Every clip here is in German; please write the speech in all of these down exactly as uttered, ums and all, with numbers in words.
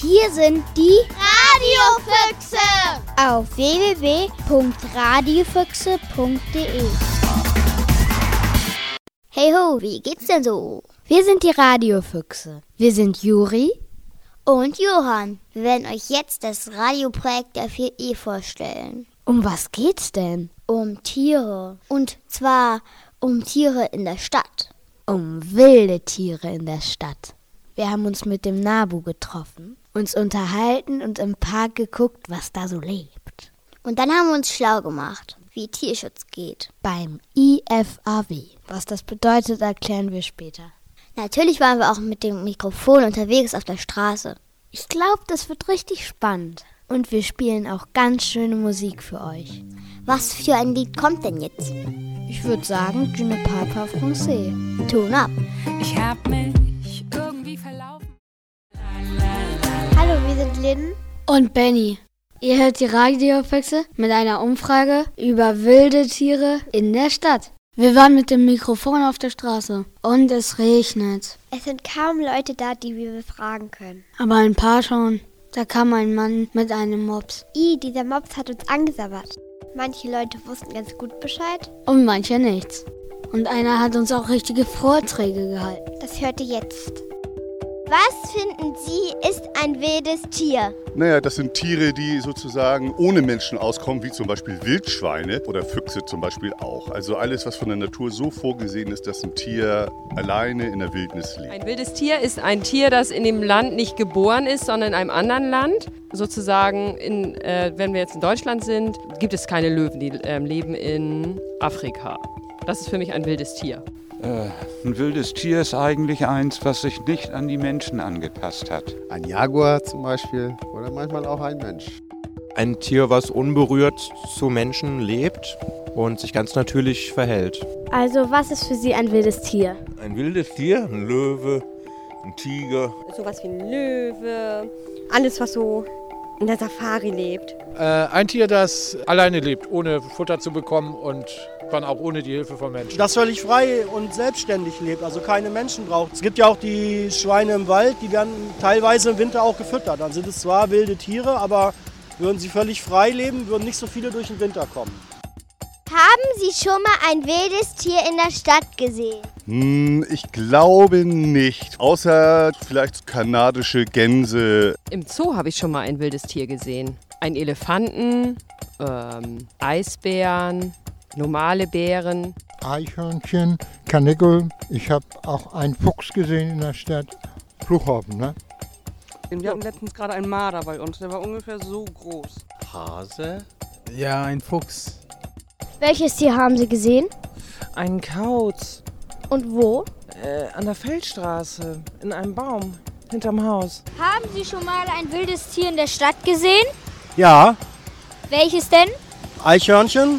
Hier sind die Radiofüchse auf w w w punkt radiofüchse punkt de. Hey ho, wie geht's denn so? Wir sind die Radiofüchse. Wir sind Juri und Johann. Wir werden euch jetzt das Radioprojekt der vier E vorstellen. Um was geht's denn? Um Tiere. Und zwar um Tiere in der Stadt. Um wilde Tiere in der Stadt. Wir haben uns mit dem Nabu getroffen, uns unterhalten und im Park geguckt, was da so lebt. Und dann haben wir uns schlau gemacht, wie Tierschutz geht. Beim I F A W. Was das bedeutet, erklären wir später. Natürlich waren wir auch mit dem Mikrofon unterwegs auf der Straße. Ich glaube, das wird richtig spannend. Und wir spielen auch ganz schöne Musik für euch. Was für ein Lied kommt denn jetzt? Ich würde sagen, Je ne parle pas français. Ton ab. Ich hab mich irgendwie verlaufen. Hallo, wir sind Lynn und Benny. Ihr hört die Radiofüchse mit einer Umfrage über wilde Tiere in der Stadt. Wir waren mit dem Mikrofon auf der Straße und es regnet. Es sind kaum Leute da, die wir befragen können. Aber ein paar schon. Da kam ein Mann mit einem Mops. I, dieser Mops hat uns angesabbert. Manche Leute wussten ganz gut Bescheid. Und manche nichts. Und einer hat uns auch richtige Vorträge gehalten. Das hört ihr jetzt. Was finden Sie ist ein wildes Tier? Naja, das sind Tiere, die sozusagen ohne Menschen auskommen, wie zum Beispiel Wildschweine oder Füchse zum Beispiel auch. Also alles, was von der Natur so vorgesehen ist, dass ein Tier alleine in der Wildnis lebt. Ein wildes Tier ist ein Tier, das in dem Land nicht geboren ist, sondern in einem anderen Land. Sozusagen, in, äh, wenn wir jetzt in Deutschland sind, gibt es keine Löwen, die äh, leben in Afrika. Das ist für mich ein wildes Tier. Äh, ein wildes Tier ist eigentlich eins, was sich nicht an die Menschen angepasst hat. Ein Jaguar zum Beispiel oder manchmal auch ein Mensch. Ein Tier, was unberührt zu Menschen lebt und sich ganz natürlich verhält. Also was ist für Sie ein wildes Tier? Ein wildes Tier, ein Löwe, ein Tiger. Sowas wie ein Löwe, alles was so in der Safari lebt. Äh, ein Tier, das alleine lebt, ohne Futter zu bekommen und dann auch ohne die Hilfe von Menschen. Das völlig frei und selbstständig lebt, also keine Menschen braucht. Es gibt ja auch die Schweine im Wald, die werden teilweise im Winter auch gefüttert. Dann sind es zwar wilde Tiere, aber würden sie völlig frei leben, würden nicht so viele durch den Winter kommen. Haben Sie schon mal ein wildes Tier in der Stadt gesehen? Hm, ich glaube nicht. Außer vielleicht kanadische Gänse. Im Zoo habe ich schon mal ein wildes Tier gesehen. Ein Elefanten, ähm, Eisbären, normale Bären. Eichhörnchen, Karnickel. Ich habe auch einen Fuchs gesehen in der Stadt. Flughafen, ne? Wir hatten letztens gerade einen Marder bei uns, der war ungefähr so groß. Hase? Ja, ein Fuchs. Welches Tier haben Sie gesehen? Einen Kauz. Und wo? Äh, an der Feldstraße, in einem Baum, hinterm Haus. Haben Sie schon mal ein wildes Tier in der Stadt gesehen? Ja. Welches denn? Eichhörnchen.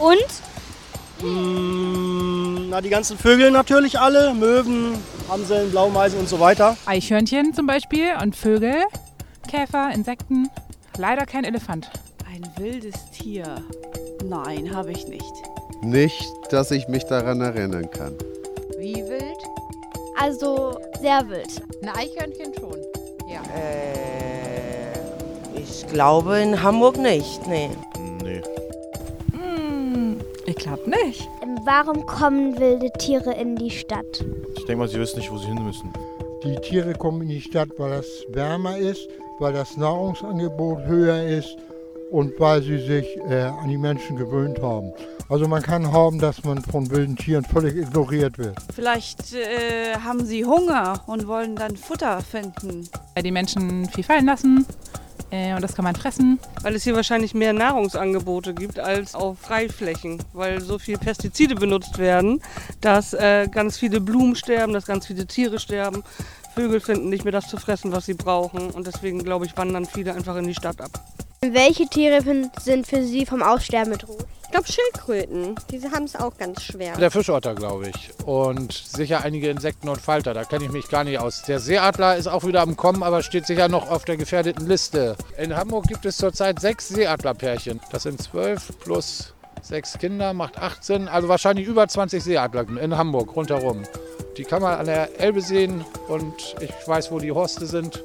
Und? Mmh, na, die ganzen Vögel natürlich alle. Möwen, Amseln, Blaumeisen und so weiter. Eichhörnchen zum Beispiel und Vögel, Käfer, Insekten. Leider kein Elefant. Ein wildes Tier? Nein, habe ich nicht. Nicht, dass ich mich daran erinnern kann. Wie wild? Also sehr wild. Ein Eichhörnchen schon, ja. Äh, ich glaube in Hamburg nicht, nee. Nee. Hm, ich glaube nicht. Warum kommen wilde Tiere in die Stadt? Ich denke mal, sie wissen nicht, wo sie hin müssen. Die Tiere kommen in die Stadt, weil es wärmer ist, weil das Nahrungsangebot höher ist und weil sie sich äh, an die Menschen gewöhnt haben. Also man kann haben, dass man von wilden Tieren völlig ignoriert wird. Vielleicht äh, haben sie Hunger und wollen dann Futter finden. Die Menschen viel fallen lassen äh, und das kann man fressen. Weil es hier wahrscheinlich mehr Nahrungsangebote gibt als auf Freiflächen, weil so viel Pestizide benutzt werden, dass äh, ganz viele Blumen sterben, dass ganz viele Tiere sterben. Vögel finden nicht mehr das zu fressen, was sie brauchen und deswegen, glaube ich, wandern viele einfach in die Stadt ab. Welche Tiere sind für Sie vom Aussterben bedroht? Ich glaube Schildkröten, diese haben es auch ganz schwer. Der Fischotter, glaube ich. Und sicher einige Insekten und Falter, da kenne ich mich gar nicht aus. Der Seeadler ist auch wieder am Kommen, aber steht sicher noch auf der gefährdeten Liste. In Hamburg gibt es zurzeit sechs Seeadlerpärchen. Das sind zwölf plus sechs Kinder, macht achtzehn, also wahrscheinlich über zwanzig Seeadler in Hamburg rundherum. Die kann man an der Elbe sehen und ich weiß, wo die Horste sind.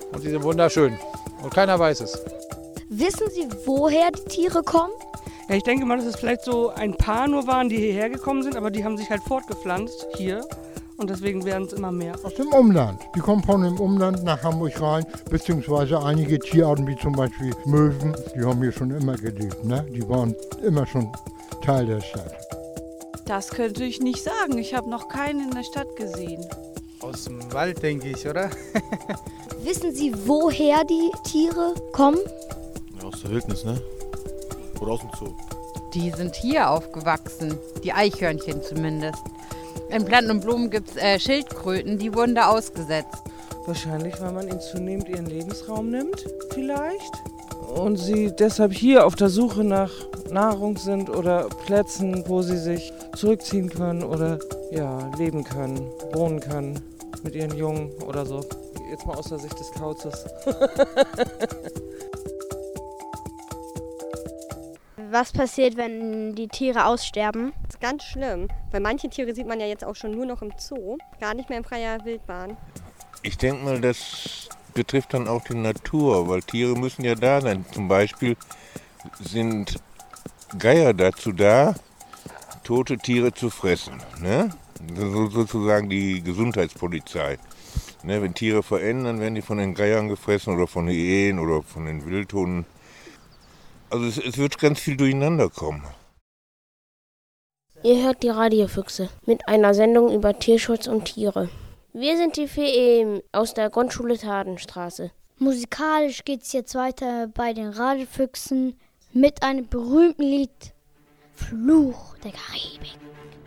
Und die sind wunderschön. Und keiner weiß es. Wissen Sie, woher die Tiere kommen? Ja, ich denke mal, dass es vielleicht so ein paar nur waren, die hierher gekommen sind, aber die haben sich halt fortgepflanzt hier. Und deswegen werden es immer mehr. Aus dem Umland. Die kommen von dem Umland nach Hamburg rein, beziehungsweise einige Tierarten wie zum Beispiel Möwen, die haben hier schon immer gelebt. Ne? Die waren immer schon Teil der Stadt. Das könnte ich nicht sagen. Ich habe noch keinen in der Stadt gesehen. Aus dem Wald, denke ich, oder? Wissen Sie, woher die Tiere kommen? Ja, aus der Wildnis, ne? Oder aus dem Zoo. Die sind hier aufgewachsen, die Eichhörnchen zumindest. In Planten und Blumen gibt es äh, Schildkröten, die wurden da ausgesetzt. Wahrscheinlich, weil man ihnen zunehmend ihren Lebensraum nimmt, vielleicht. Und sie deshalb hier auf der Suche nach Nahrung sind oder Plätzen, wo sie sich zurückziehen können oder ja, leben können, wohnen können mit ihren Jungen oder so. Jetzt mal aus der Sicht des Kauzes. Was passiert, wenn die Tiere aussterben? Das ist ganz schlimm, weil manche Tiere sieht man ja jetzt auch schon nur noch im Zoo, gar nicht mehr in freier Wildbahn. Ich denke mal, das betrifft dann auch die Natur, weil Tiere müssen ja da sein. Zum Beispiel sind Geier dazu da, tote Tiere zu fressen. Ne? Das ist sozusagen die Gesundheitspolizei. Ne? Wenn Tiere verändern, werden die von den Geiern gefressen oder von Hyänen oder von den Wildhunden. Also es, es wird ganz viel durcheinander kommen. Ihr hört die Radiofüchse mit einer Sendung über Tierschutz und Tiere. Wir sind die Fee aus der Grundschule Tadenstraße. Musikalisch geht's jetzt weiter bei den Radiofüchsen mit einem berühmten Lied Fluch der Karibik.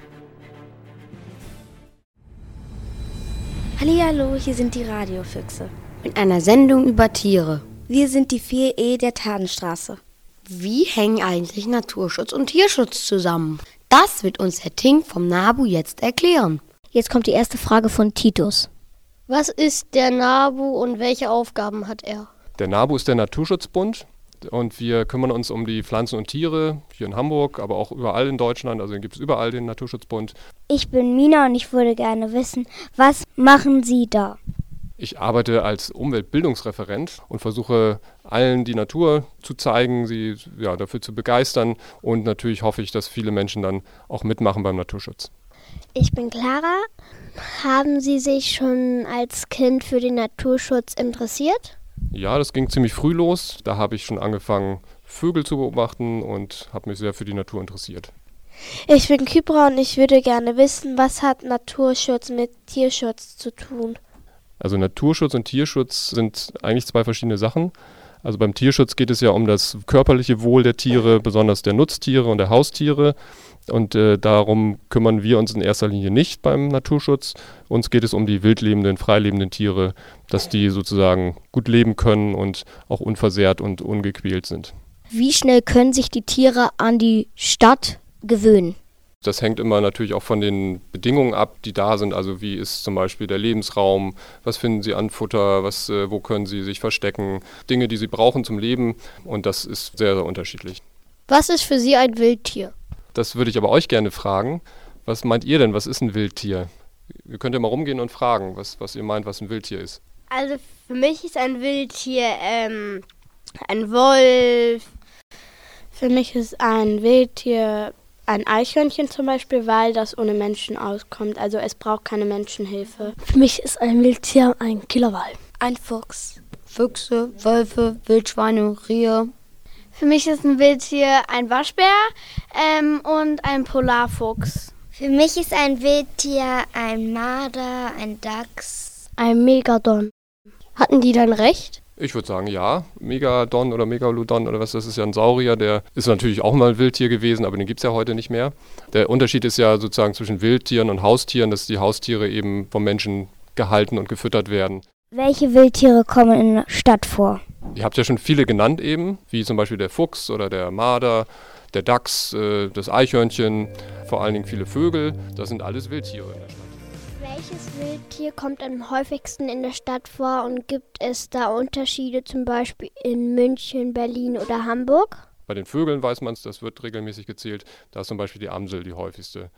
Hallihallo, hier sind die Radiofüchse mit einer Sendung über Tiere. Wir sind die Fee der Tadenstraße. Wie hängen eigentlich Naturschutz und Tierschutz zusammen? Das wird uns Herr Tink vom NABU jetzt erklären. Jetzt kommt die erste Frage von Titus. Was ist der NABU und welche Aufgaben hat er? Der NABU ist der Naturschutzbund und wir kümmern uns um die Pflanzen und Tiere hier in Hamburg, aber auch überall in Deutschland. Also gibt es überall den Naturschutzbund. Ich bin Mina und ich würde gerne wissen, was machen Sie da? Ich arbeite als Umweltbildungsreferent und versuche allen die Natur zu zeigen, sie ja, dafür zu begeistern und natürlich hoffe ich, dass viele Menschen dann auch mitmachen beim Naturschutz. Ich bin Clara. Haben Sie sich schon als Kind für den Naturschutz interessiert? Ja, das ging ziemlich früh los. Da habe ich schon angefangen, Vögel zu beobachten und habe mich sehr für die Natur interessiert. Ich bin Kybra und ich würde gerne wissen, was hat Naturschutz mit Tierschutz zu tun? Also Naturschutz und Tierschutz sind eigentlich zwei verschiedene Sachen. Also beim Tierschutz geht es ja um das körperliche Wohl der Tiere, besonders der Nutztiere und der Haustiere. Und äh, darum kümmern wir uns in erster Linie nicht beim Naturschutz. Uns geht es um die wildlebenden, freilebenden Tiere, dass die sozusagen gut leben können und auch unversehrt und ungequält sind. Wie schnell können sich die Tiere an die Stadt gewöhnen? Das hängt immer natürlich auch von den Bedingungen ab, die da sind. Also wie ist zum Beispiel der Lebensraum, was finden sie an Futter, was, äh, wo können sie sich verstecken, Dinge, die sie brauchen zum Leben. Und das ist sehr, sehr unterschiedlich. Was ist für Sie ein Wildtier? Das würde ich aber euch gerne fragen. Was meint ihr denn, was ist ein Wildtier? Ihr könnt ja mal rumgehen und fragen, was, was ihr meint, was ein Wildtier ist. Also für mich ist ein Wildtier ähm, ein Wolf. Für mich ist ein Wildtier ein Eichhörnchen zum Beispiel, weil das ohne Menschen auskommt. Also es braucht keine Menschenhilfe. Für mich ist ein Wildtier ein Killerwal. Ein Fuchs. Füchse, Wölfe, Wildschweine, Rehe. Für mich ist ein Wildtier ein Waschbär ähm, und ein Polarfuchs. Für mich ist ein Wildtier ein Marder, ein Dachs, ein Megadon. Hatten die dann recht? Ich würde sagen, ja. Megadon oder Megalodon oder was, das ist ja ein Saurier, der ist natürlich auch mal ein Wildtier gewesen, aber den gibt es ja heute nicht mehr. Der Unterschied ist ja sozusagen zwischen Wildtieren und Haustieren, dass die Haustiere eben vom Menschen gehalten und gefüttert werden. Welche Wildtiere kommen in der Stadt vor? Ihr habt ja schon viele genannt eben, wie zum Beispiel der Fuchs oder der Marder, der Dachs, äh, das Eichhörnchen, vor allen Dingen viele Vögel. Das sind alles Wildtiere in der Stadt. Welches Wildtier kommt am häufigsten in der Stadt vor und gibt es da Unterschiede zum Beispiel in München, Berlin oder Hamburg? Bei den Vögeln weiß man es, das wird regelmäßig gezählt. Da ist zum Beispiel die Amsel die häufigste.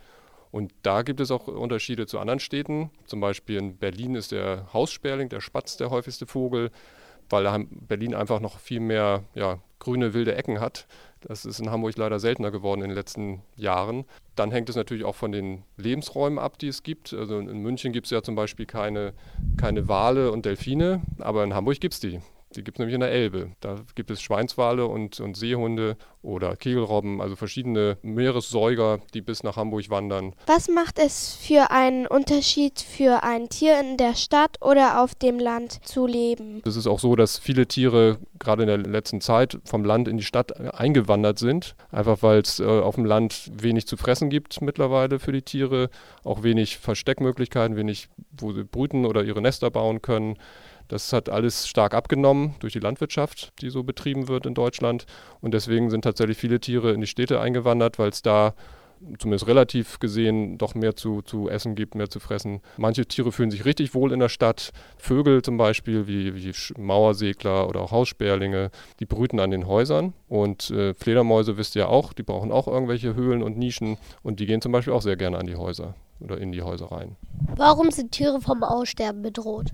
Und da gibt es auch Unterschiede zu anderen Städten. Zum Beispiel in Berlin ist der Haussperling, der Spatz, der häufigste Vogel, weil Berlin einfach noch viel mehr ja, grüne, wilde Ecken hat. Das ist in Hamburg leider seltener geworden in den letzten Jahren. Dann hängt es natürlich auch von den Lebensräumen ab, die es gibt. Also in München gibt es ja zum Beispiel keine, keine Wale und Delfine, aber in Hamburg gibt es die. Die gibt es nämlich in der Elbe. Da gibt es Schweinswale und, und Seehunde oder Kegelrobben, also verschiedene Meeressäuger, die bis nach Hamburg wandern. Was macht es für einen Unterschied für ein Tier in der Stadt oder auf dem Land zu leben? Es ist auch so, dass viele Tiere gerade in der letzten Zeit vom Land in die Stadt eingewandert sind. Einfach weil es äh, auf dem Land wenig zu fressen gibt mittlerweile für die Tiere. Auch wenig Versteckmöglichkeiten, wenig, wo sie brüten oder ihre Nester bauen können. Das hat alles stark abgenommen durch die Landwirtschaft, die so betrieben wird in Deutschland. Und deswegen sind tatsächlich viele Tiere in die Städte eingewandert, weil es da zumindest relativ gesehen doch mehr zu, zu essen gibt, mehr zu fressen. Manche Tiere fühlen sich richtig wohl in der Stadt. Vögel zum Beispiel, wie, wie Mauersegler oder auch Haussperlinge, die brüten an den Häusern. Und äh, Fledermäuse, wisst ihr auch, die brauchen auch irgendwelche Höhlen und Nischen. Und die gehen zum Beispiel auch sehr gerne an die Häuser oder in die Häuser rein. Warum sind Tiere vom Aussterben bedroht?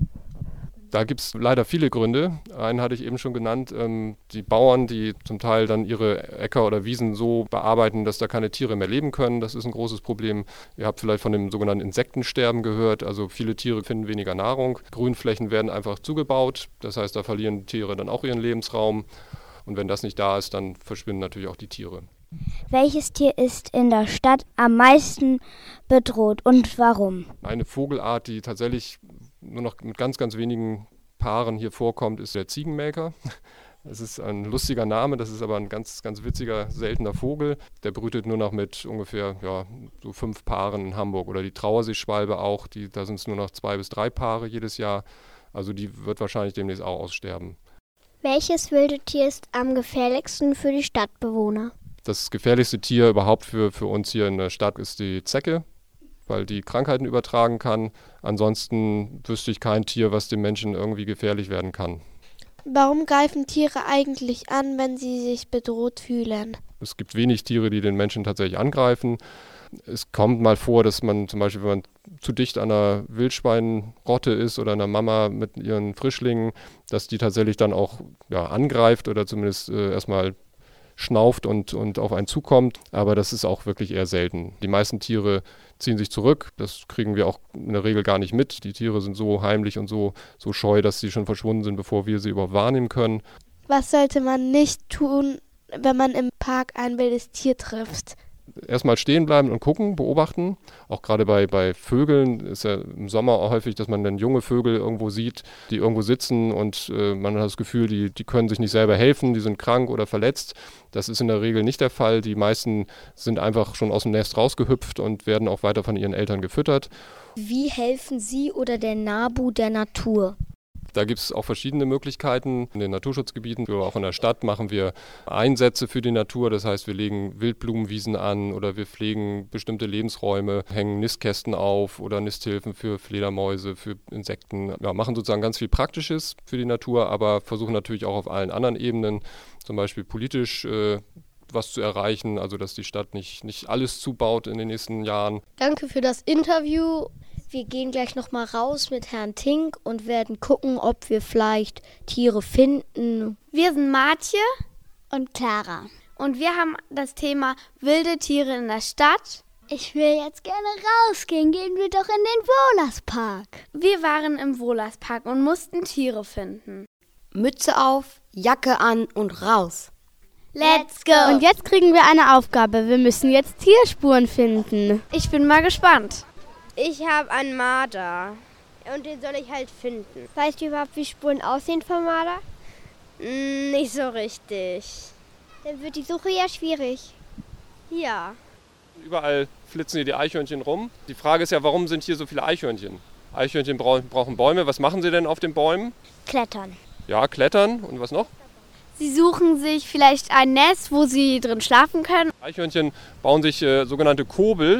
Da gibt es leider viele Gründe. Einen hatte ich eben schon genannt. Ähm, die Bauern, die zum Teil dann ihre Äcker oder Wiesen so bearbeiten, dass da keine Tiere mehr leben können. Das ist ein großes Problem. Ihr habt vielleicht von dem sogenannten Insektensterben gehört. Also viele Tiere finden weniger Nahrung. Grünflächen werden einfach zugebaut. Das heißt, da verlieren Tiere dann auch ihren Lebensraum. Und wenn das nicht da ist, dann verschwinden natürlich auch die Tiere. Welches Tier ist in der Stadt am meisten bedroht und warum? Eine Vogelart, die tatsächlich nur noch mit ganz, ganz wenigen Paaren hier vorkommt, ist der Ziegenmelker. Das ist ein lustiger Name, das ist aber ein ganz, ganz witziger, seltener Vogel. Der brütet nur noch mit ungefähr ja, so fünf Paaren in Hamburg. Oder die Trauerseeschwalbe auch, die, da sind es nur noch zwei bis drei Paare jedes Jahr. Also die wird wahrscheinlich demnächst auch aussterben. Welches wilde Tier ist am gefährlichsten für die Stadtbewohner? Das gefährlichste Tier überhaupt für, für uns hier in der Stadt ist die Zecke, weil die Krankheiten übertragen kann. Ansonsten wüsste ich kein Tier, was dem Menschen irgendwie gefährlich werden kann. Warum greifen Tiere eigentlich an, wenn sie sich bedroht fühlen? Es gibt wenig Tiere, die den Menschen tatsächlich angreifen. Es kommt mal vor, dass man zum Beispiel, wenn man zu dicht an einer Wildschweinrotte ist oder einer Mama mit ihren Frischlingen, dass die tatsächlich dann auch ja, angreift oder zumindest äh, erstmal schnauft und, und auf einen zukommt, aber das ist auch wirklich eher selten. Die meisten Tiere ziehen sich zurück, das kriegen wir auch in der Regel gar nicht mit. Die Tiere sind so heimlich und so, so scheu, dass sie schon verschwunden sind, bevor wir sie überhaupt wahrnehmen können. Was sollte man nicht tun, wenn man im Park ein wildes Tier trifft? Erstmal stehen bleiben und gucken, beobachten. Auch gerade bei, bei Vögeln ist ja im Sommer auch häufig, dass man dann junge Vögel irgendwo sieht, die irgendwo sitzen und äh, man hat das Gefühl, die, die können sich nicht selber helfen, die sind krank oder verletzt. Das ist in der Regel nicht der Fall. Die meisten sind einfach schon aus dem Nest rausgehüpft und werden auch weiter von ihren Eltern gefüttert. Wie helfen Sie oder der NABU der Natur? Da gibt es auch verschiedene Möglichkeiten. In den Naturschutzgebieten, oder auch in der Stadt, machen wir Einsätze für die Natur. Das heißt, wir legen Wildblumenwiesen an oder wir pflegen bestimmte Lebensräume, hängen Nistkästen auf oder Nisthilfen für Fledermäuse, für Insekten. Ja, machen sozusagen ganz viel Praktisches für die Natur, aber versuchen natürlich auch auf allen anderen Ebenen, zum Beispiel politisch, äh, was zu erreichen, also dass die Stadt nicht, nicht alles zubaut in den nächsten Jahren. Danke für das Interview. Wir gehen gleich nochmal raus mit Herrn Tink und werden gucken, ob wir vielleicht Tiere finden. Wir sind Martje und Clara. Und wir haben das Thema wilde Tiere in der Stadt. Ich will jetzt gerne rausgehen. Gehen wir doch in den Wohlerspark. Wir waren im Wohlerspark und mussten Tiere finden. Mütze auf, Jacke an und raus. Let's go! Und jetzt kriegen wir eine Aufgabe. Wir müssen jetzt Tierspuren finden. Ich bin mal gespannt. Ich habe einen Marder und den soll ich halt finden. Weißt du überhaupt, wie Spuren aussehen vom Marder? Mm, nicht so richtig. Dann wird die Suche ja schwierig. Ja. Überall flitzen hier die Eichhörnchen rum. Die Frage ist ja, warum sind hier so viele Eichhörnchen? Eichhörnchen brauchen Bäume. Was machen sie denn auf den Bäumen? Klettern. Ja, klettern. Und was noch? Sie suchen sich vielleicht ein Nest, wo sie drin schlafen können. Eichhörnchen bauen sich äh, sogenannte Kobel.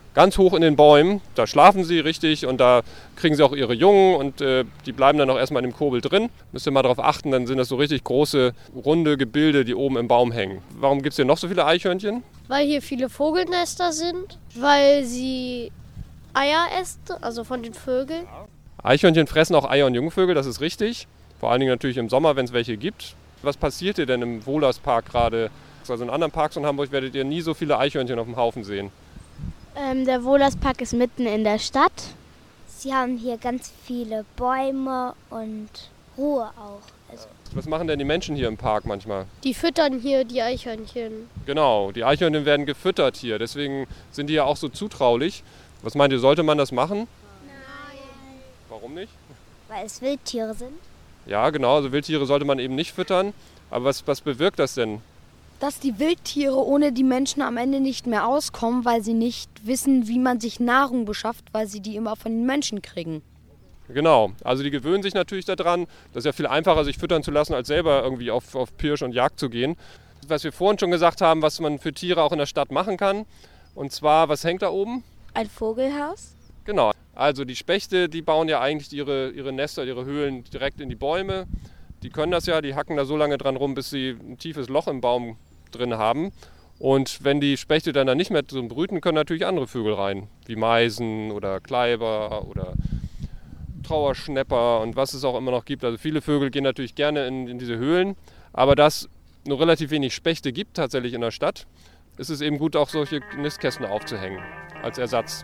ganz hoch in den Bäumen. Da schlafen sie richtig und da kriegen sie auch ihre Jungen und äh, die bleiben dann auch erstmal in dem Kurbel drin. Müsst ihr mal darauf achten, dann sind das so richtig große, runde Gebilde, die oben im Baum hängen. Warum gibt es hier noch so viele Eichhörnchen? Weil hier viele Vogelnester sind, weil sie Eier essen, also von den Vögeln. Eichhörnchen fressen auch Eier und Jungvögel, das ist richtig. Vor allen Dingen natürlich im Sommer, wenn es welche gibt. Was passiert hier denn im Wohlerspark gerade? Also in anderen Parks in Hamburg werdet ihr nie so viele Eichhörnchen auf dem Haufen sehen. Ähm, der Wohlerspark ist mitten in der Stadt. Sie haben hier ganz viele Bäume und Ruhe auch. Also Was machen denn die Menschen hier im Park manchmal? die füttern hier die Eichhörnchen. Genau, die Eichhörnchen werden gefüttert hier, deswegen sind die ja auch so zutraulich. Was meint ihr, sollte man das machen? Nein. Warum nicht? Weil es Wildtiere sind. Ja, genau, also Wildtiere sollte man eben nicht füttern. Aber was, was bewirkt das denn? Dass die Wildtiere ohne die Menschen am Ende nicht mehr auskommen, weil sie nicht wissen, wie man sich Nahrung beschafft, weil sie die immer von den Menschen kriegen. Genau, also die gewöhnen sich natürlich daran. Das ist ja viel einfacher, sich füttern zu lassen, als selber irgendwie auf, auf Pirsch und Jagd zu gehen. Was wir vorhin schon gesagt haben, was man für Tiere auch in der Stadt machen kann. Und zwar, was hängt da oben? Ein Vogelhaus. Genau, also die Spechte, die bauen ja eigentlich ihre, ihre Nester, ihre Höhlen direkt in die Bäume. Die können das ja, die hacken da so lange dran rum, bis sie ein tiefes Loch im Baum drin haben. Und wenn die Spechte dann, dann nicht mehr zum Brüten, können natürlich andere Vögel rein, wie Meisen oder Kleiber oder Trauerschnäpper und was es auch immer noch gibt. Also viele Vögel gehen natürlich gerne in, in diese Höhlen, aber da es nur relativ wenig Spechte gibt tatsächlich in der Stadt, ist es eben gut, auch solche Nistkästen aufzuhängen als Ersatz.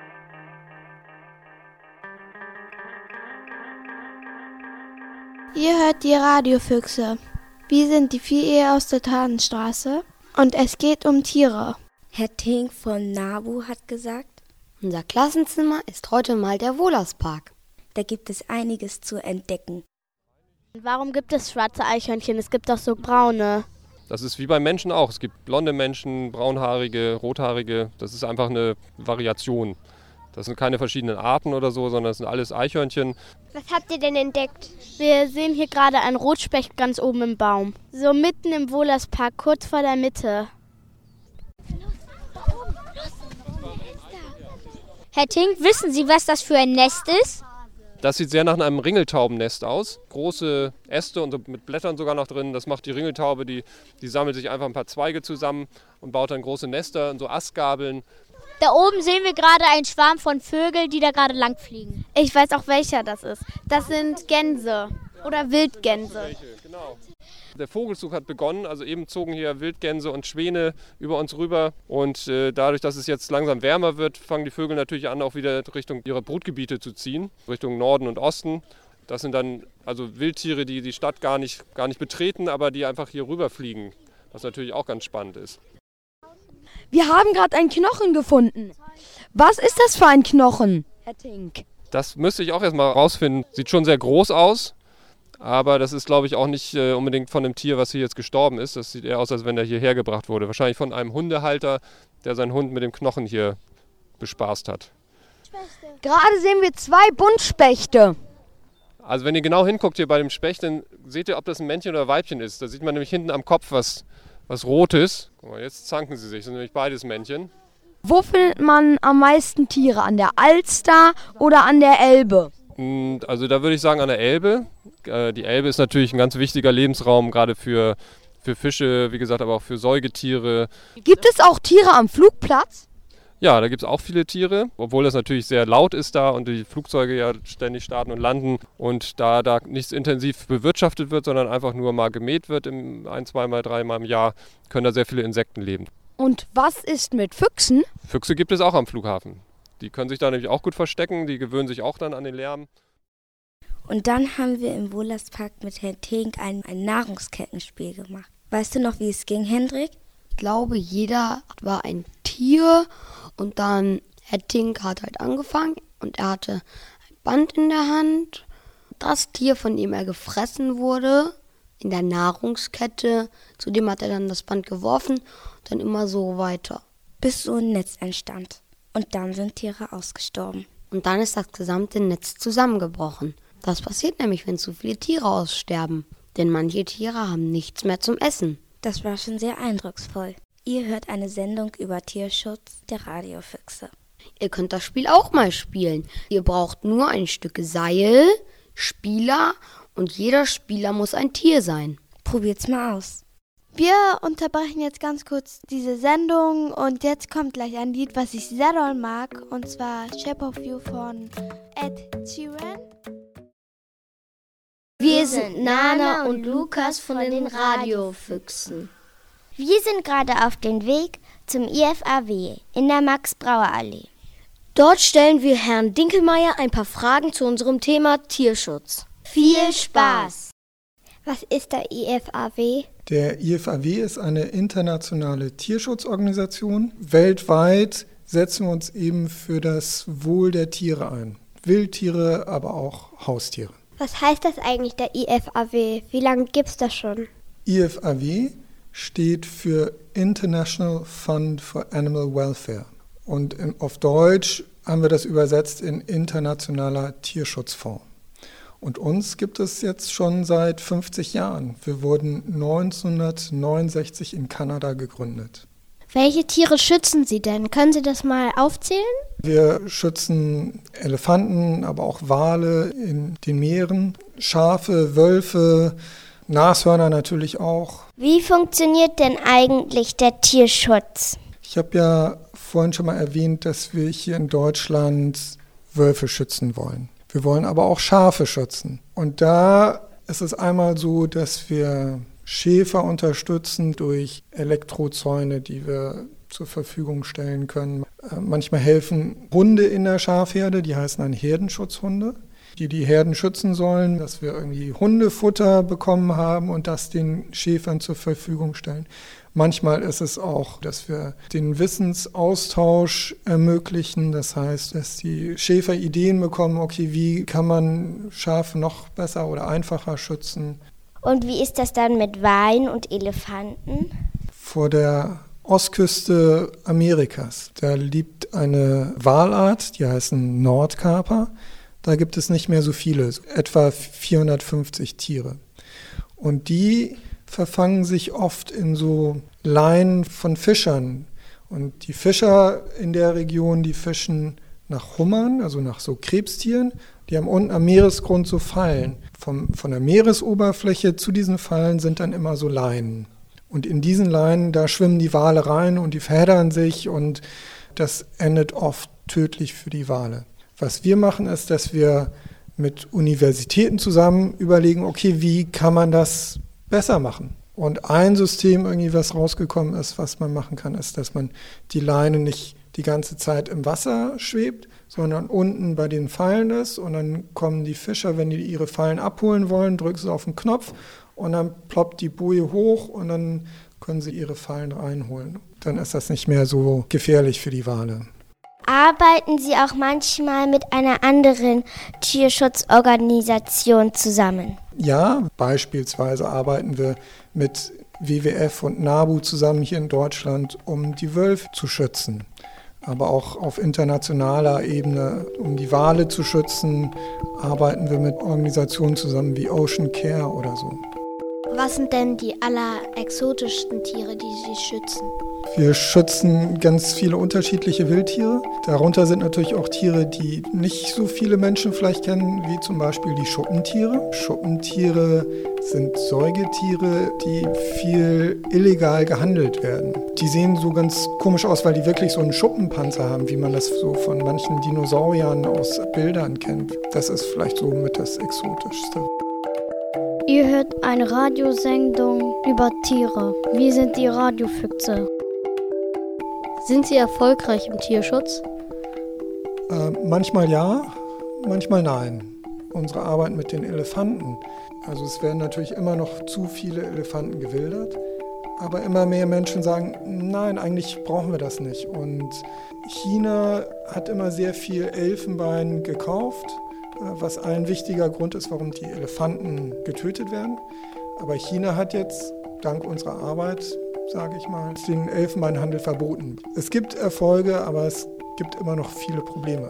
Ihr hört die Radiofüchse. Wir sind die vier Ehe aus der Tatenstraße und es geht um Tiere. Herr Tink von NABU hat gesagt, unser Klassenzimmer ist heute mal der Wohlerspark. Da gibt es einiges zu entdecken. Warum gibt es schwarze Eichhörnchen? Es gibt auch so braune. Das ist wie bei Menschen auch. Es gibt blonde Menschen, braunhaarige, rothaarige. Das ist einfach eine Variation. Das sind keine verschiedenen Arten oder so, sondern das sind alles Eichhörnchen. Was habt ihr denn entdeckt? Wir sehen hier gerade einen Rotspecht ganz oben im Baum. So mitten im Wohlerspark, kurz vor der Mitte. Herr Tink, wissen Sie, was das für ein Nest ist? Das sieht sehr nach einem Ringeltaubennest aus. Große Äste und so mit Blättern sogar noch drin. Das macht die Ringeltaube, die, die sammelt sich einfach ein paar Zweige zusammen und baut dann große Nester und so Astgabeln. Da oben sehen wir gerade einen Schwarm von Vögeln, die da gerade lang fliegen. Ich weiß auch, welcher das ist. Das sind Gänse oder Wildgänse. Genau. Der Vogelzug hat begonnen, also eben zogen hier Wildgänse und Schwäne über uns rüber und äh, dadurch, dass es jetzt langsam wärmer wird, fangen die Vögel natürlich an, auch wieder Richtung ihrer Brutgebiete zu ziehen, Richtung Norden und Osten. Das sind dann also Wildtiere, die die Stadt gar nicht, gar nicht betreten, aber die einfach hier rüberfliegen, was natürlich auch ganz spannend ist. Wir haben gerade einen Knochen gefunden. Was ist das für ein Knochen, Herr Tink? Das müsste ich auch erstmal rausfinden. Sieht schon sehr groß aus, aber das ist, glaube ich, auch nicht äh, unbedingt von dem Tier, was hier jetzt gestorben ist. Das sieht eher aus, als wenn der hierher gebracht wurde. Wahrscheinlich von einem Hundehalter, der seinen Hund mit dem Knochen hier bespaßt hat. Gerade sehen wir zwei Buntspechte. Also wenn ihr genau hinguckt hier bei dem Specht, dann seht ihr, ob das ein Männchen oder ein Weibchen ist. Da sieht man nämlich hinten am Kopf was, was Rotes. Guck mal, jetzt zanken sie sich, das sind nämlich beides Männchen. Wo findet man am meisten Tiere? An der Alster oder an der Elbe? Also da würde ich sagen an der Elbe. Die Elbe ist natürlich ein ganz wichtiger Lebensraum, gerade für, für Fische, wie gesagt, aber auch für Säugetiere. Gibt es auch Tiere am Flugplatz? Ja, da gibt es auch viele Tiere, obwohl das natürlich sehr laut ist da und die Flugzeuge ja ständig starten und landen. Und da da nichts intensiv bewirtschaftet wird, sondern einfach nur mal gemäht wird, im ein-, zweimal, dreimal im Jahr, können da sehr viele Insekten leben. Und was ist mit Füchsen? Füchse gibt es auch am Flughafen. Die können sich da nämlich auch gut verstecken, die gewöhnen sich auch dann an den Lärm. Und dann haben wir im Wohlerspark mit Herrn Tink ein, ein Nahrungskettenspiel gemacht. Weißt du noch, wie es ging, Hendrik? Ich glaube, jeder war ein Tier und dann Herr Tink hat halt angefangen und er hatte ein Band in der Hand. Das Tier, von dem er gefressen wurde, in der Nahrungskette, zu dem hat er dann das Band geworfen und dann immer so weiter. Bis so ein Netz entstand. Und dann sind Tiere ausgestorben. Und dann ist das gesamte Netz zusammengebrochen. Das passiert nämlich, wenn zu viele Tiere aussterben. Denn manche Tiere haben nichts mehr zum Essen. Das war schon sehr eindrucksvoll. Ihr hört eine Sendung über Tierschutz der Radiofüchse. Ihr könnt das Spiel auch mal spielen. Ihr braucht nur ein Stück Seil, Spieler und jeder Spieler muss ein Tier sein. Probiert's mal aus. Wir unterbrechen jetzt ganz kurz diese Sendung und jetzt kommt gleich ein Lied, was ich sehr doll mag, und zwar Shape of You von Ed Sheeran. Wir sind Nana und Lukas von den Radiofüchsen. Wir sind gerade auf dem Weg zum I F A W in der Max-Brauer-Allee. Dort stellen wir Herrn Dinkelmeier ein paar Fragen zu unserem Thema Tierschutz. Viel Spaß! Was ist der I F A W? Der I F A W ist eine internationale Tierschutzorganisation. Weltweit setzen wir uns eben für das Wohl der Tiere ein. Wildtiere, aber auch Haustiere. Was heißt das eigentlich, der I F A W? Wie lange gibt es das schon? I F A W steht für International Fund for Animal Welfare. Und in, auf Deutsch haben wir das übersetzt in Internationaler Tierschutzfonds. Und uns gibt es jetzt schon seit fünfzig Jahren. Wir wurden neunzehnhundertneunundsechzig in Kanada gegründet. Welche Tiere schützen Sie denn? Können Sie das mal aufzählen? Wir schützen Elefanten, aber auch Wale in den Meeren, Schafe, Wölfe, Nashörner natürlich auch. Wie funktioniert denn eigentlich der Tierschutz? Ich habe ja vorhin schon mal erwähnt, dass wir hier in Deutschland Wölfe schützen wollen. Wir wollen aber auch Schafe schützen. Und da ist es einmal so, dass wir Schäfer unterstützen durch Elektrozäune, die wir zur Verfügung stellen können. Manchmal helfen Hunde in der Schafherde, die heißen dann Herdenschutzhunde, die die Herden schützen sollen, dass wir irgendwie Hundefutter bekommen haben und das den Schäfern zur Verfügung stellen. Manchmal ist es auch, dass wir den Wissensaustausch ermöglichen. Das heißt, dass die Schäfer Ideen bekommen, okay, wie kann man Schafe noch besser oder einfacher schützen. Und wie ist das dann mit Walen und Elefanten? Vor der Ostküste Amerikas, da lebt eine Walart, die heißen Nordkaper. Da gibt es nicht mehr so viele, etwa vierhundertfünfzig Tiere. Und die verfangen sich oft in so Leinen von Fischern. Und die Fischer in der Region, die fischen nach Hummern, also nach so Krebstieren. Die haben unten am Meeresgrund so Fallen. Vom, von der Meeresoberfläche zu diesen Fallen sind dann immer so Leinen. Und in diesen Leinen, da schwimmen die Wale rein und die verheddern sich und das endet oft tödlich für die Wale. Was wir machen, ist, dass wir mit Universitäten zusammen überlegen, okay, wie kann man das besser machen? Und ein System, irgendwie was rausgekommen ist, was man machen kann, ist, dass man die Leine nicht die ganze Zeit im Wasser schwebt, sondern unten bei den Fallen ist und dann kommen die Fischer, wenn die ihre Fallen abholen wollen, drücken sie auf den Knopf und dann ploppt die Boje hoch und dann können sie ihre Fallen reinholen. Dann ist das nicht mehr so gefährlich für die Wale. Arbeiten Sie auch manchmal mit einer anderen Tierschutzorganisation zusammen? Ja, beispielsweise arbeiten wir mit W W F und NABU zusammen hier in Deutschland, um die Wölfe zu schützen. Aber auch auf internationaler Ebene, um die Wale zu schützen, arbeiten wir mit Organisationen zusammen wie Ocean Care oder so. Was sind denn die allerexotischsten Tiere, die Sie schützen? Wir schützen ganz viele unterschiedliche Wildtiere. Darunter sind natürlich auch Tiere, die nicht so viele Menschen vielleicht kennen, wie zum Beispiel die Schuppentiere. Schuppentiere sind Säugetiere, die viel illegal gehandelt werden. Die sehen so ganz komisch aus, weil die wirklich so einen Schuppenpanzer haben, wie man das so von manchen Dinosauriern aus Bildern kennt. Das ist vielleicht so mit das Exotischste. Ihr hört eine Radiosendung über Tiere. Wir sind die Radiofüchse. Sind Sie erfolgreich im Tierschutz? Äh, manchmal ja, manchmal nein. Unsere Arbeit mit den Elefanten. Also es werden natürlich immer noch zu viele Elefanten gewildert. Aber immer mehr Menschen sagen, nein, eigentlich brauchen wir das nicht. Und China hat immer sehr viel Elfenbein gekauft, was ein wichtiger Grund ist, warum die Elefanten getötet werden. Aber China hat jetzt, dank unserer Arbeit, sage ich mal, den Elfenbeinhandel verboten. Es gibt Erfolge, aber es gibt immer noch viele Probleme.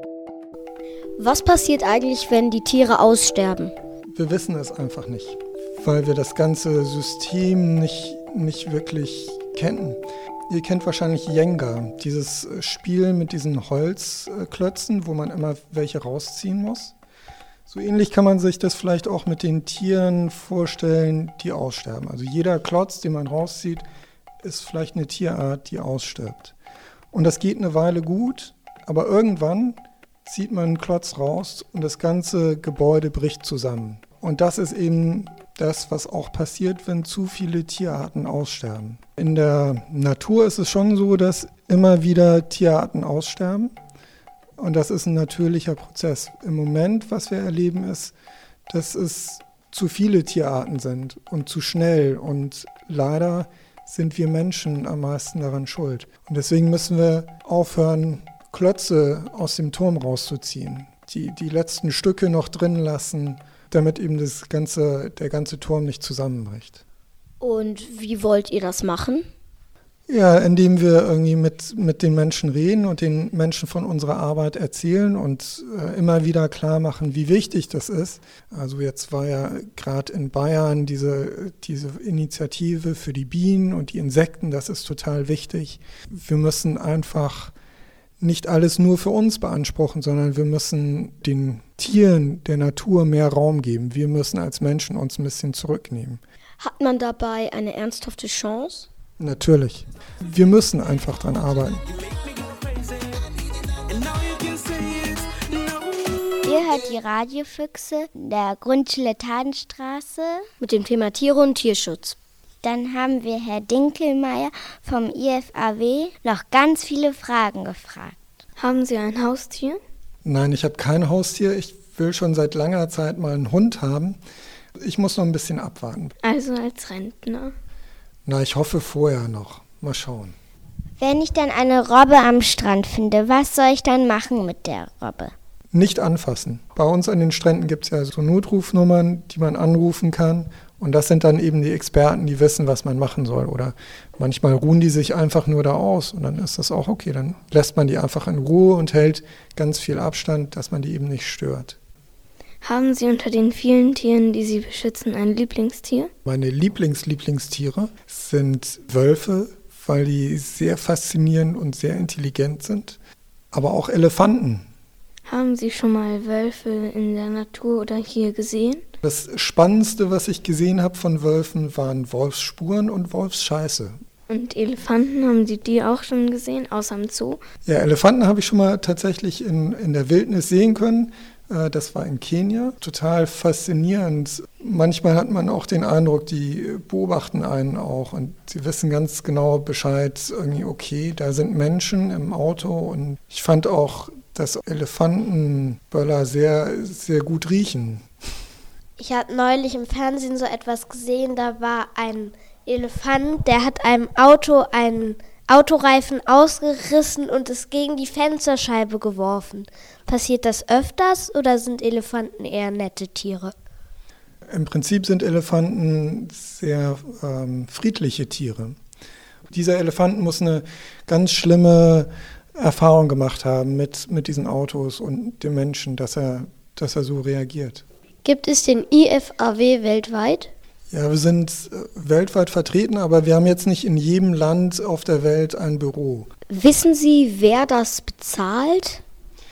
Was passiert eigentlich, wenn die Tiere aussterben? Wir wissen es einfach nicht, weil wir das ganze System nicht, nicht wirklich kennen. Ihr kennt wahrscheinlich Jenga, dieses Spiel mit diesen Holzklötzen, wo man immer welche rausziehen muss. So ähnlich kann man sich das vielleicht auch mit den Tieren vorstellen, die aussterben. Also jeder Klotz, den man rauszieht, ist vielleicht eine Tierart, die ausstirbt. Und das geht eine Weile gut, aber irgendwann zieht man einen Klotz raus und das ganze Gebäude bricht zusammen. Und das ist eben das, was auch passiert, wenn zu viele Tierarten aussterben. In der Natur ist es schon so, dass immer wieder Tierarten aussterben. Und das ist ein natürlicher Prozess. Im Moment, was wir erleben, ist, dass es zu viele Tierarten sind und zu schnell. Und leider sind wir Menschen am meisten daran schuld. Und deswegen müssen wir aufhören, Klötze aus dem Turm rauszuziehen. Die, die letzten Stücke noch drin lassen, damit eben das ganze, der ganze Turm nicht zusammenbricht. Und wie wollt ihr das machen? Ja, indem wir irgendwie mit, mit den Menschen reden und den Menschen von unserer Arbeit erzählen und äh, immer wieder klar machen, wie wichtig das ist. Also jetzt war ja gerade in Bayern diese, diese Initiative für die Bienen und die Insekten, das ist total wichtig. Wir müssen einfach nicht alles nur für uns beanspruchen, sondern wir müssen den Tieren, der Natur mehr Raum geben. Wir müssen als Menschen uns ein bisschen zurücknehmen. Hat man dabei eine ernsthafte Chance? Natürlich. Wir müssen einfach dran arbeiten. Ihr hört die Radiofüchse der Grundschule Tadenstraße mit dem Thema Tiere und Tierschutz. Dann haben wir Herr Dinkelmeier vom I F A W noch ganz viele Fragen gefragt. Haben Sie ein Haustier? Nein, ich habe kein Haustier. Ich will schon seit langer Zeit mal einen Hund haben. Ich muss noch ein bisschen abwarten. Also als Rentner? Na, ich hoffe vorher noch. Mal schauen. Wenn ich dann eine Robbe am Strand finde, was soll ich dann machen mit der Robbe? Nicht anfassen. Bei uns an den Stränden gibt es ja so Notrufnummern, die man anrufen kann. Und das sind dann eben die Experten, die wissen, was man machen soll. Oder manchmal ruhen die sich einfach nur da aus und dann ist das auch okay. Dann lässt man die einfach in Ruhe und hält ganz viel Abstand, dass man die eben nicht stört. Haben Sie unter den vielen Tieren, die Sie beschützen, ein Lieblingstier? Meine Lieblings-Lieblingstiere sind Wölfe, weil die sehr faszinierend und sehr intelligent sind. Aber auch Elefanten. Haben Sie schon mal Wölfe in der Natur oder hier gesehen? Das Spannendste, was ich gesehen habe von Wölfen, waren Wolfsspuren und Wolfsscheiße. Und Elefanten, haben Sie die auch schon gesehen, außer im Zoo? Ja, Elefanten habe ich schon mal tatsächlich in, in der Wildnis sehen können. Das war in Kenia. Total faszinierend. Manchmal hat man auch den Eindruck, die beobachten einen auch und sie wissen ganz genau Bescheid, irgendwie okay, da sind Menschen im Auto. Und ich fand auch, dass Elefantenböller sehr, sehr gut riechen. Ich habe neulich im Fernsehen so etwas gesehen, da war ein Elefant, der hat einem Auto einen Autoreifen ausgerissen und es gegen die Fensterscheibe geworfen. Passiert das öfters oder sind Elefanten eher nette Tiere? Im Prinzip sind Elefanten sehr ähm, friedliche Tiere. Dieser Elefant muss eine ganz schlimme Erfahrung gemacht haben mit, mit diesen Autos und dem Menschen, dass er, dass er so reagiert. Gibt es den I F A W weltweit? Ja, wir sind weltweit vertreten, aber wir haben jetzt nicht in jedem Land auf der Welt ein Büro. Wissen Sie, wer das bezahlt?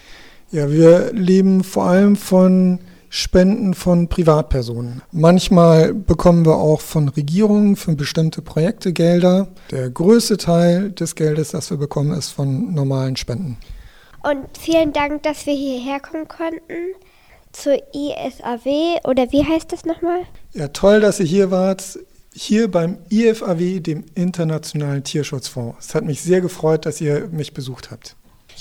Ja, wir leben vor allem von Spenden von Privatpersonen. Manchmal bekommen wir auch von Regierungen für bestimmte Projekte Gelder. Der größte Teil des Geldes, das wir bekommen, ist von normalen Spenden. Und vielen Dank, dass wir hierher kommen konnten. Zur I F A W, oder wie heißt das nochmal? Ja, toll, dass ihr hier wart. Hier beim I F A W, dem Internationalen Tierschutzfonds. Es hat mich sehr gefreut, dass ihr mich besucht habt.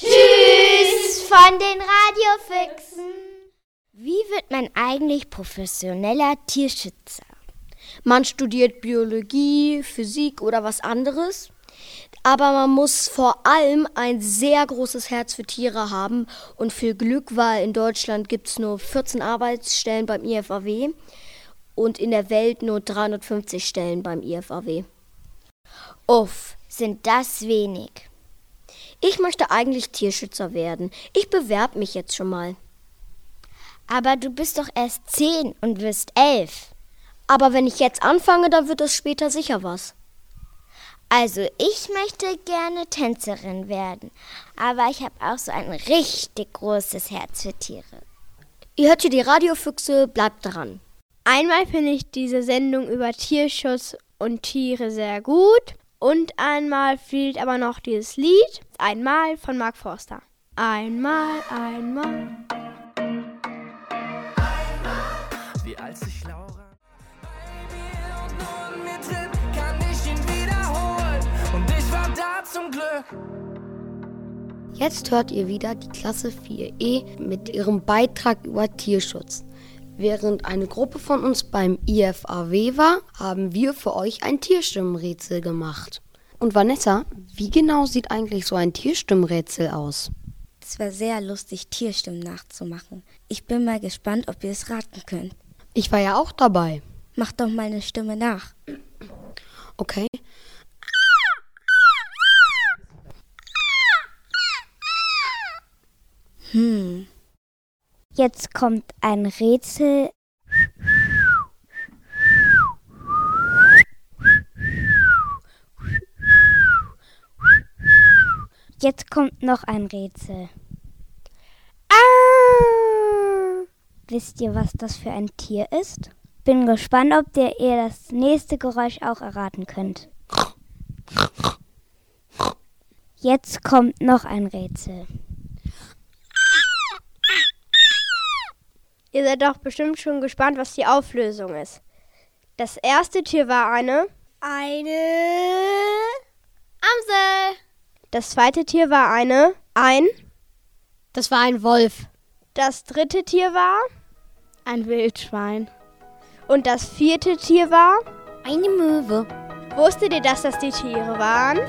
Tschüss von den Radiofüchsen. Wie wird man eigentlich professioneller Tierschützer? Man studiert Biologie, Physik oder was anderes. Aber man muss vor allem ein sehr großes Herz für Tiere haben und viel Glück, weil in Deutschland gibt es nur vierzehn Arbeitsstellen beim I F A W und in der Welt nur dreihundertfünfzig Stellen beim I F A W. Uff, sind das wenig. Ich möchte eigentlich Tierschützer werden. Ich bewerbe mich jetzt schon mal. Aber du bist doch erst zehn und wirst elf. Aber wenn ich jetzt anfange, dann wird es später sicher was. Also ich möchte gerne Tänzerin werden, aber ich habe auch so ein richtig großes Herz für Tiere. Ihr hört hier die Radiofüchse, bleibt dran. Einmal finde ich diese Sendung über Tierschutz und Tiere sehr gut und einmal fehlt aber noch dieses Lied, Einmal von Mark Forster. Einmal, einmal. Wie als ich Laura bei mir und nun mir tritt, kann ich ihn wiederholen und ich war da zum Glück. Jetzt hört ihr wieder die Klasse vier E mit ihrem Beitrag über Tierschutz. Während eine Gruppe von uns beim I F A W war, haben wir für euch ein Tierstimmenrätsel gemacht. Und Vanessa, wie genau sieht eigentlich so ein Tierstimmenrätsel aus? Es war sehr lustig, Tierstimmen nachzumachen. Ich bin mal gespannt, ob ihr es raten könnt. Ich war ja auch dabei. Mach doch mal eine Stimme nach. Okay. Hm. Jetzt kommt ein Rätsel. Jetzt kommt noch ein Rätsel. Ah! Wisst ihr, was das für ein Tier ist? Bin gespannt, ob ihr, ihr das nächste Geräusch auch erraten könnt. Jetzt kommt noch ein Rätsel. Ihr seid doch bestimmt schon gespannt, was die Auflösung ist. Das erste Tier war eine... Eine... Amsel. Das zweite Tier war eine... Ein... Das war ein Wolf. Das dritte Tier war... Ein Wildschwein. Und das vierte Tier war... Eine Möwe. Wusstet ihr, dass das die Tiere waren?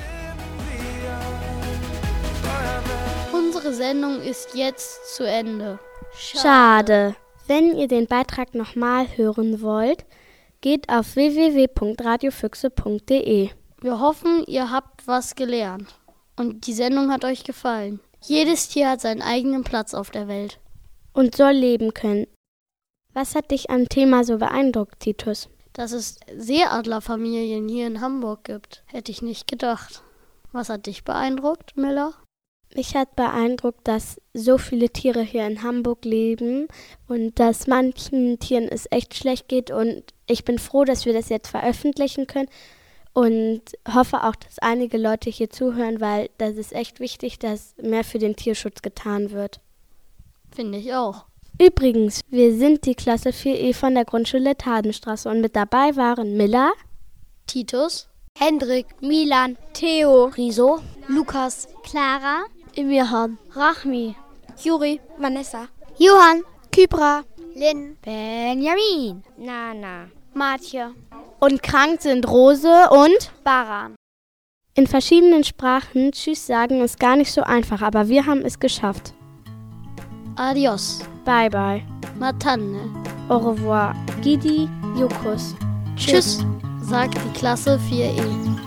Unsere Sendung ist jetzt zu Ende. Schade. Wenn ihr den Beitrag nochmal hören wollt, geht auf w w w punkt radiofüchse punkt d e. Wir hoffen, ihr habt was gelernt und die Sendung hat euch gefallen. Jedes Tier hat seinen eigenen Platz auf der Welt. Und soll leben können. Was hat dich am Thema so beeindruckt, Titus? Dass es Seeadlerfamilien hier in Hamburg gibt, hätte ich nicht gedacht. Was hat dich beeindruckt, Miller? Mich hat beeindruckt, dass so viele Tiere hier in Hamburg leben und dass manchen Tieren es echt schlecht geht. Und ich bin froh, dass wir das jetzt veröffentlichen können und hoffe auch, dass einige Leute hier zuhören, weil das ist echt wichtig, dass mehr für den Tierschutz getan wird. Finde ich auch. Übrigens, wir sind die Klasse vier E von der Grundschule Tadenstraße und mit dabei waren Miller, Titus, Hendrik, Milan, Theo, Riso, Lukas, Clara, Emirhan, Rachmi, Juri, Vanessa, Johann, Kybra, Lynn, Benjamin, Nana, Matje. und krank sind Rose und Baran. In verschiedenen Sprachen Tschüss sagen ist gar nicht so einfach, aber wir haben es geschafft. Adios. Bye bye. Matane. Au revoir. Gidi, Jukus. Tschüss, sagt die Klasse vier E.